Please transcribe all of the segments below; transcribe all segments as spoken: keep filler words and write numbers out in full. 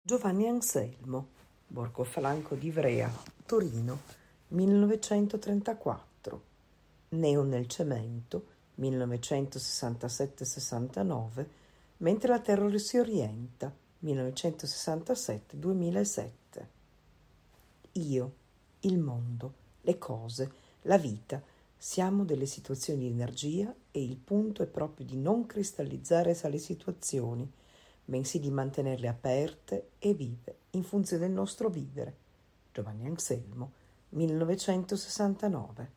Giovanni Anselmo, Borgofranco di Ivrea, Torino, millenovecentotrentaquattro. Neon nel cemento, millenovecentosessantasette sessantanove, mentre la terra si orienta, millenovecentosessantasette duemilasette. Io, il mondo, le cose, la vita, siamo delle situazioni di energia e il punto è proprio di non cristallizzare tali situazioni, bensì di mantenerle aperte e vive in funzione del nostro vivere. Giovanni Anselmo, millenovecentosessantanove.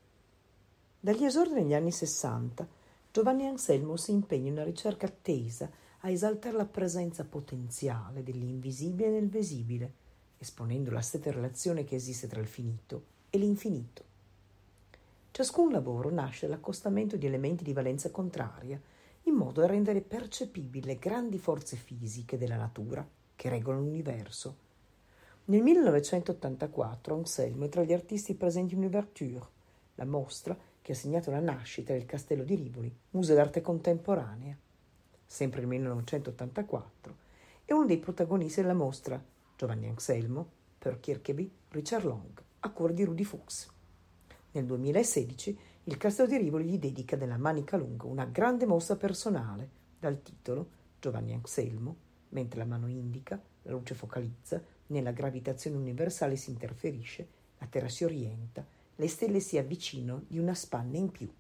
Dagli esordi negli anni sessanta, Giovanni Anselmo si impegna in una ricerca tesa a esaltare la presenza potenziale dell'invisibile nel visibile, esponendo la stretta relazione che esiste tra il finito e l'infinito. Ciascun lavoro nasce dall'accostamento di elementi di valenza contraria, in modo da rendere percepibili le grandi forze fisiche della natura che regolano l'universo. Nel millenovecentottantaquattro Anselmo è tra gli artisti presenti in Ouverture, la mostra che ha segnato la nascita del Castello di Rivoli, Museo d'arte contemporanea. Sempre nel millenovecentottantaquattro è uno dei protagonisti della mostra Giovanni Anselmo, per Kirkeby, Richard Long, a cura di Rudy Fuchs. Nel duemilasedici il Castello di Rivoli gli dedica nella Manica Lunga una grande mostra personale dal titolo Giovanni Anselmo, mentre la mano indica, la luce focalizza, nella gravitazione universale si interferisce, la terra si orienta, le stelle si avvicinano di una spanna in più.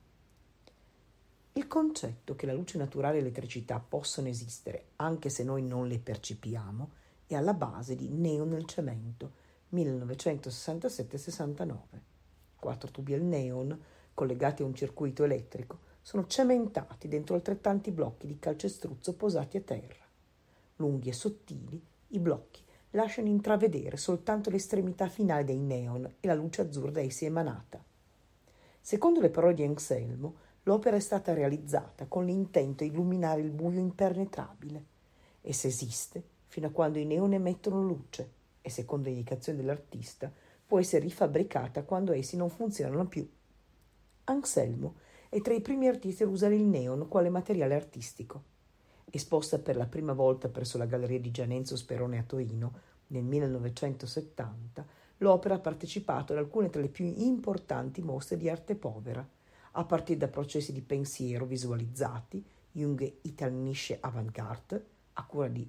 Il concetto che la luce naturale e l'elettricità possono esistere anche se noi non le percepiamo è alla base di Neon nel cemento, millenovecentosessantasette sessantanove. Quattro tubi al neon, collegati a un circuito elettrico, sono cementati dentro altrettanti blocchi di calcestruzzo posati a terra. Lunghi e sottili, i blocchi lasciano intravedere soltanto l'estremità finale dei neon e la luce azzurra da essi emanata. Secondo le parole di Anselmo, l'opera è stata realizzata con l'intento di illuminare il buio impenetrabile. Essa esiste fino a quando i neon emettono luce e, secondo le indicazioni dell'artista, può essere rifabbricata quando essi non funzionano più. Anselmo è tra i primi artisti a usare il neon quale materiale artistico. Esposta per la prima volta presso la Galleria di Gianenzo Sperone a Torino nel millenovecentosettanta, l'opera ha partecipato ad alcune tra le più importanti mostre di arte povera, a partire da processi di pensiero visualizzati, Jung Italienische Avantgarde, a cura di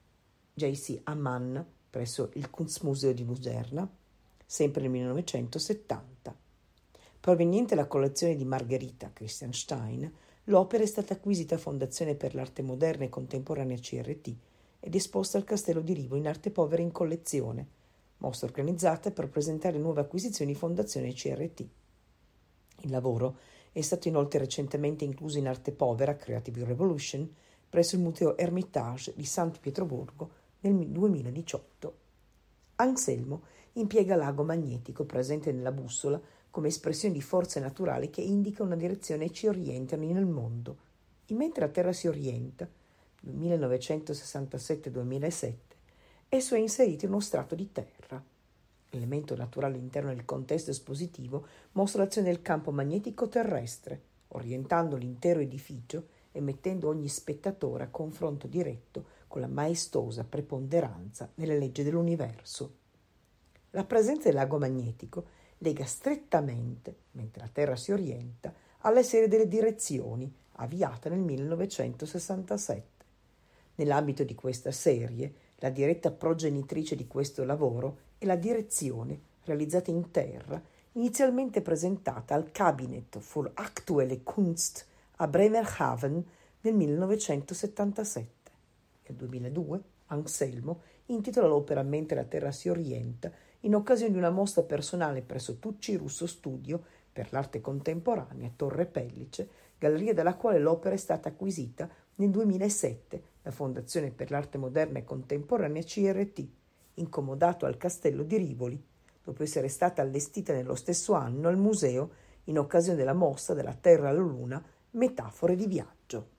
J C Amman presso il Kunstmuseum di Lucerna, sempre nel millenovecentosettanta. Proveniente dalla collezione di Margherita Christian Stein, l'opera è stata acquisita a Fondazione per l'Arte Moderna e Contemporanea C R T ed esposta al Castello di Rivoli in arte povera in collezione, mostra organizzata per presentare nuove acquisizioni Fondazione C R T. Il lavoro è stato inoltre recentemente incluso in arte povera Creative Revolution presso il Museo Hermitage di San Pietroburgo nel duemiladiciotto. Anselmo impiega l'ago magnetico presente nella bussola come espressione di forze naturali che indica una direzione e ci orientano nel mondo. E mentre la Terra si orienta, nel millenovecentosessantasette duemilasette, esso è inserito in uno strato di terra. L'elemento naturale all'interno del contesto espositivo mostra l'azione del campo magnetico terrestre, orientando l'intero edificio e mettendo ogni spettatore a confronto diretto con la maestosa preponderanza nelle leggi dell'universo. La presenza dell'ago magnetico lega strettamente, mentre la Terra si orienta, alla serie delle direzioni avviata nel millenovecentosessantasette. Nell'ambito di questa serie, la diretta progenitrice di questo lavoro è la direzione realizzata in terra, inizialmente presentata al Cabinet für Aktuelle Kunst a Bremerhaven nel millenovecentosettantasette. Nel duemiladue Anselmo intitola l'opera Mentre la Terra si orienta in occasione di una mostra personale presso Tucci Russo Studio per l'arte contemporanea Torre Pellice, galleria dalla quale l'opera è stata acquisita nel duemilasette da Fondazione per l'Arte Moderna e Contemporanea C R T, incomodato al Castello di Rivoli, dopo essere stata allestita nello stesso anno al museo in occasione della mostra della Terra alla Luna, Metafore di viaggio.